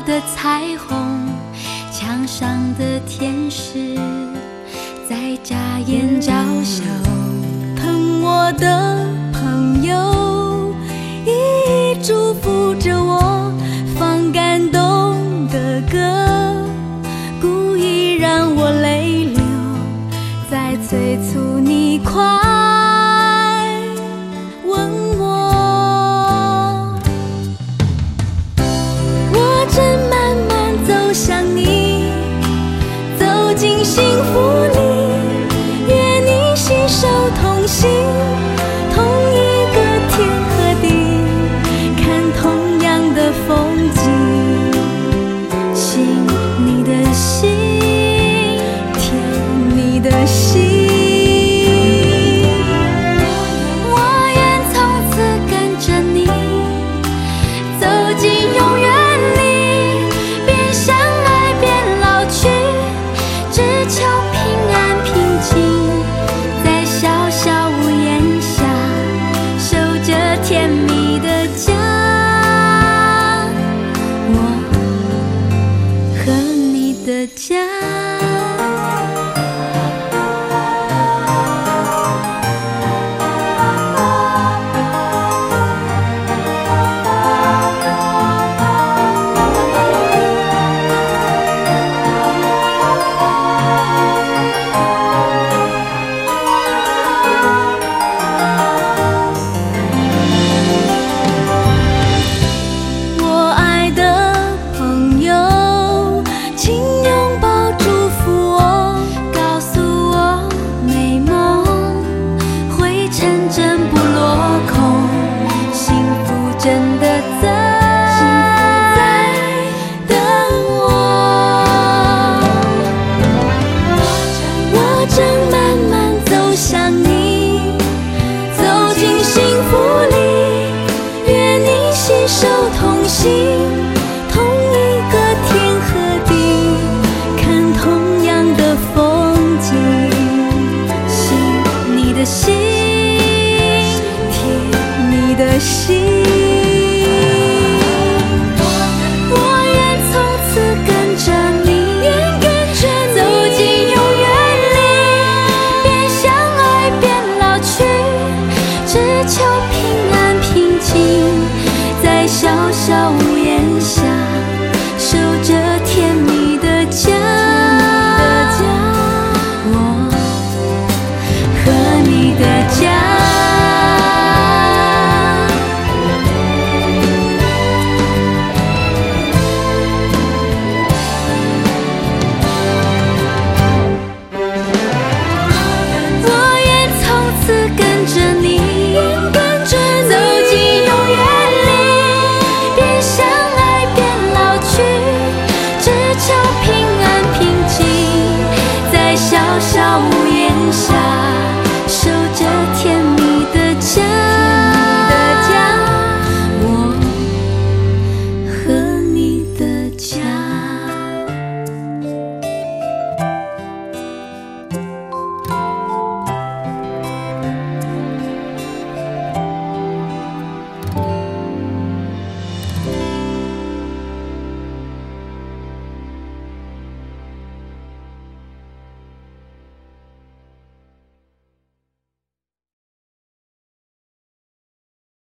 的彩虹，墙上的天使在眨眼嘲笑，疼我的朋友一一祝福着我，放感动的歌，故意让我泪流，在催促你快吻我。我正慢慢走向你，走进幸福里，愿你携手同行，同一个天和地，看同样的风景，信你的心，甜你的心。我愿从此跟着你，走进永远里，边相爱边老去，只求平安平静，在小小屋檐下，守着甜蜜的家。我和你的家。我爱的朋友，请拥抱祝福我，告诉我美梦会成真不落空，幸福真的在等我。我正慢慢走向你，走进幸福里，愿你携手同行，同一个天和地，看同样的风景，信你的心，甜你的心。我愿从此跟着你，走进永远里，边相爱边老去，只求平安平静，在小小屋檐下。